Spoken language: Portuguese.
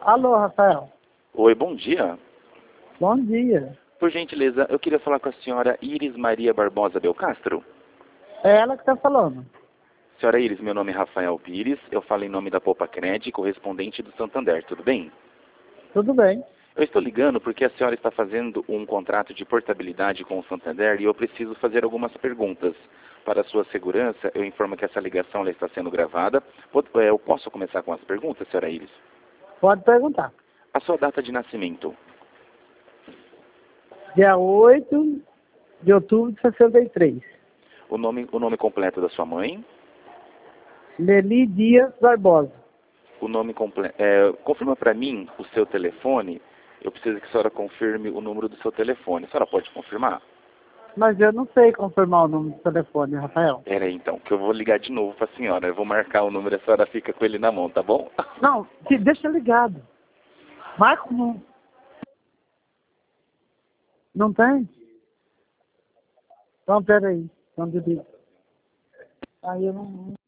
Alô, Rafael. Oi, bom dia. Bom dia. Por gentileza, eu queria falar com a senhora Iris Maria Barbosa Belcastro. É ela que está falando. Senhora Iris, meu nome é Rafael Pires, eu falo em nome da Poupa-Cred, correspondente do Santander, tudo bem? Tudo bem. Eu estou ligando porque a senhora está fazendo um contrato de portabilidade com o Santander e eu preciso fazer algumas perguntas. Para a sua segurança, eu informo que essa ligação ela está sendo gravada. Eu posso começar com as perguntas, senhora Iris? Pode perguntar. A sua data de nascimento? Dia 8 de outubro de 63. O nome completo da sua mãe? Leli Dias Barbosa. O nome completo. Confirma para mim o seu telefone. Eu preciso que a senhora confirme o número do seu telefone. A senhora pode confirmar? Mas eu não sei confirmar o número do telefone, Rafael. Pera aí, então, que eu vou ligar de novo para a senhora. Eu vou marcar o número e a senhora fica com ele na mão, tá bom? Não, deixa ligado. Marca o número. Não tem? Então, peraí. Então, aí eu não...